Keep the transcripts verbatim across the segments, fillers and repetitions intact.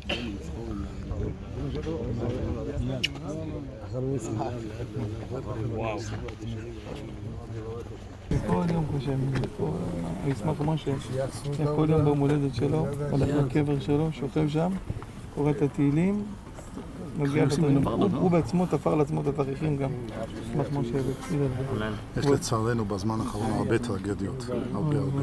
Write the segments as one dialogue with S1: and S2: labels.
S1: וואו.
S2: כל יום חושב, הוא ישמח משה, כל יום ביום הולדת שלו, הולך לקבר שלו, שוכב שם, קורא את התהילים, מגיע בתהילים, הוא בעצמו תפר לעצמו את התאריכים גם, ישמח משה ותפיל על זה.
S3: יש לצערנו בזמן האחרון הרבה טרגדיות, הרבה הרבה.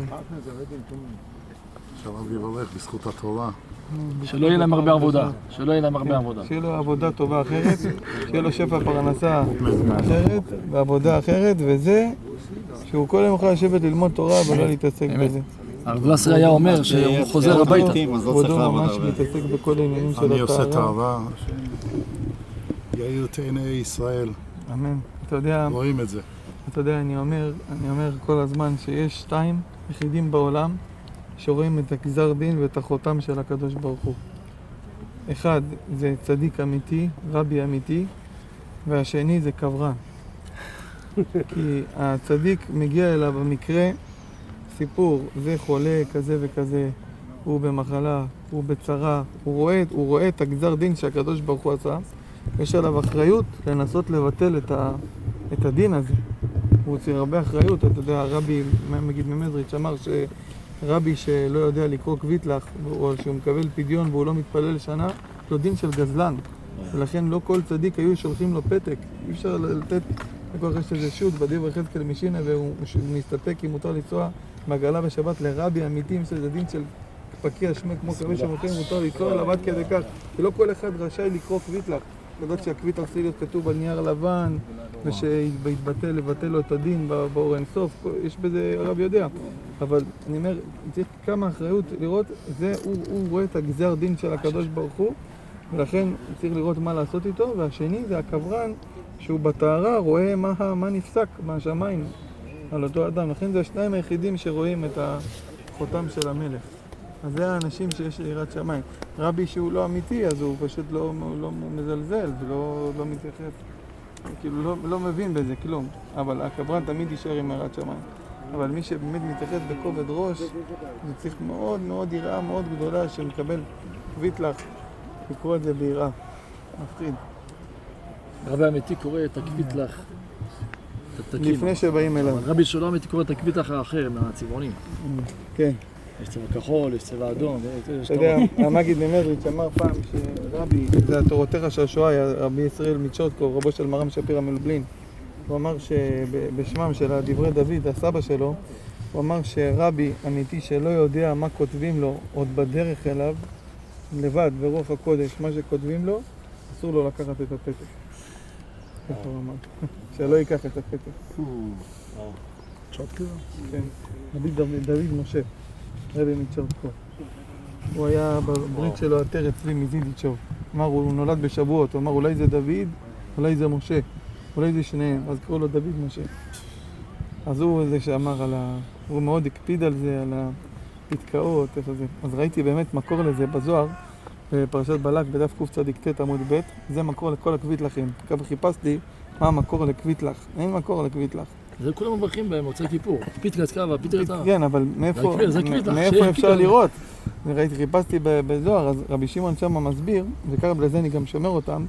S3: שהרב יברך בזכות התורה.
S1: שלא יהיה להם הרבה עבודה, שלא יהיה להם הרבה עבודה.
S2: שיהיה לו עבודה טובה אחרת, שיהיה לו שפע פרנסה אחרת, ועבודה אחרת, וזה שהוא כל יום יכול לשבת ללמוד תורה ולא להתעסק בזה.
S1: הרב גלסר היה אומר שהוא חוזר הביתה.
S2: כבודו ממש מתעסק בכל העניינים של
S3: אני עושה
S2: הטהרה.
S3: תאווה, יאיר את עיני ישראל.
S2: אמן. אתה יודע,
S3: רואים את זה.
S2: אתה יודע, אני אומר, אני אומר כל הזמן שיש שתיים יחידים בעולם שרואים את הגזר דין ואת החותם של הקדוש ברוך הוא. אחד זה צדיק אמיתי, רבי אמיתי, והשני זה קברן. כי הצדיק מגיע אליו במקרה סיפור, זה חולה כזה וכזה, הוא במחלה, הוא בצרה, הוא רואה, הוא רואה את הגזר דין שהקדוש ברוך הוא עשה, יש עליו אחריות לנסות לבטל את, ה, את הדין הזה. הוא צריך הרבה אחריות, אתה יודע, הרבי מגיד ממזריץ' אמר שרבי שלא יודע לקרוא קוויטלח, או שהוא מקבל פדיון והוא לא מתפלל שנה, לו דין של גזלן. ולכן לא כל צדיק היו שולחים לו פתק, אי אפשר לתת לכל יש איזה שוט בדבר יחזקאל משינה והוא מסתפק אם מותר לנסוע מעגלה בשבת לרבי אמיתי, זה דין של פקיע שמק כמו כמה שמוכן מותר לנסוע אליו עד כדי כך, ולא כל אחד רשאי לקרוא קוויטלח. לדעת שהקוויטלח צריך להיות כתוב על נייר לבן ושיתבטל, לבטל לו את הדין באור אינסוף, יש בזה הרב יודע. אבל אני אומר, צריך כמה אחריות לראות, זה הוא, הוא רואה את הגזר דין של הקדוש ברוך הוא, ולכן צריך לראות מה לעשות איתו, והשני זה הקברן שהוא בטהרה רואה מה, מה נפסק מהשמיים על אותו אדם. לכן זה השניים היחידים שרואים את החותם של המלך. אז זה האנשים שיש יראת שמיים. רבי שהוא לא אמיתי, אז הוא פשוט לא, לא מזלזל ולא לא מתייחס, כאילו לא, לא מבין בזה כלום. אבל הקברן תמיד יישאר עם יראת שמיים. אבל מי שבאמת מתייחס בכובד ראש, זה צריך מאוד מאוד יראה מאוד גדולה שמקבל קוויטלח, לקרוא את זה ביראה. מפחיד.
S1: רבי אמיתי קורא את הקוויטלח, את התקים.
S2: לפני שבאים אליו.
S1: רבי שלא אמיתי קורא את הקוויטלח האחר מהצבעונים.
S2: כן.
S1: יש צבע כחול, יש צבע אדום.
S2: אתה יודע, המגיד ממזריץ' אמר פעם שרבי, זה התורותיך של השואה, רבי ישראל מצ'וטקו, רבו של מרם שפירא מלובלין, הוא אמר שבשמם של דברי דוד, הסבא שלו, הוא אמר שרבי אמיתי שלא יודע מה כותבים לו עוד בדרך אליו, לבד ברוח הקודש, מה שכותבים לו, אסור לו לקחת את הפתק. ככה הוא אמר, שלא ייקח את הפתק.
S3: צ'וטקו?
S2: כן, דוד משה, רבי מצ'וטקו. הוא היה בברית שלו עטרת צבי מזידיצ'וב. אמר, הוא נולד בשבועות, הוא אמר, אולי זה דוד, אולי זה משה, אולי זה שניהם, אז קראו לו דוד משה. אז הוא זה שאמר על ה... הוא מאוד הקפיד על זה, על הפתקאות, איפה זה. אז ראיתי באמת מקור לזה בזוהר, בפרשת בלק, בדף קצ"ט עמוד ב', זה מקור לכל הקוויטלחים. ככה חיפשתי מה המקור לקוויטלח. אין מקור לקוויטלח.
S1: זה כולם מברכים במוצאי כיפור. פיתקת קרבה, פיתקת קרבה.
S2: כן, אבל מאיפה אפשר לראות? ראיתי, חיפשתי בזוהר, אז רבי שמעון שם מסביר, וכך בלזה אני גם שומר אותם,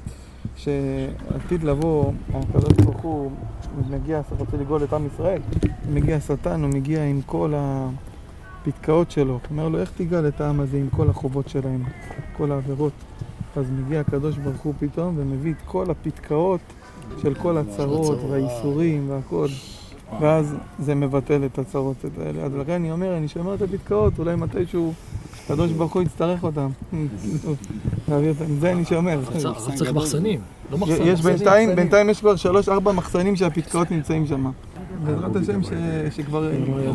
S2: שעתיד לבוא, הקדוש ברוך הוא מגיע, רוצה לגאול את עם ישראל, מגיע שטן, הוא מגיע עם כל הפתקאות שלו, אומר לו, איך תגאל את העם הזה עם כל החובות שלהם, כל העבירות? אז מגיע הקדוש ברוך הוא פתאום ומביא את כל הפתקאות של כל הצרות והאיסורים והכל, ואז זה מבטל את הצרות האלה. אז לכן אני אומר, אני שומר את הפתקאות, אולי מתישהו הקדוש ברוך הוא יצטרך אותם. זה אני שומר.
S1: אבל צריך מחסנים, לא מחסנים.
S2: יש בינתיים, בינתיים יש כבר שלוש, ארבע מחסנים שהפתקאות נמצאים שם. בעזרת השם שכבר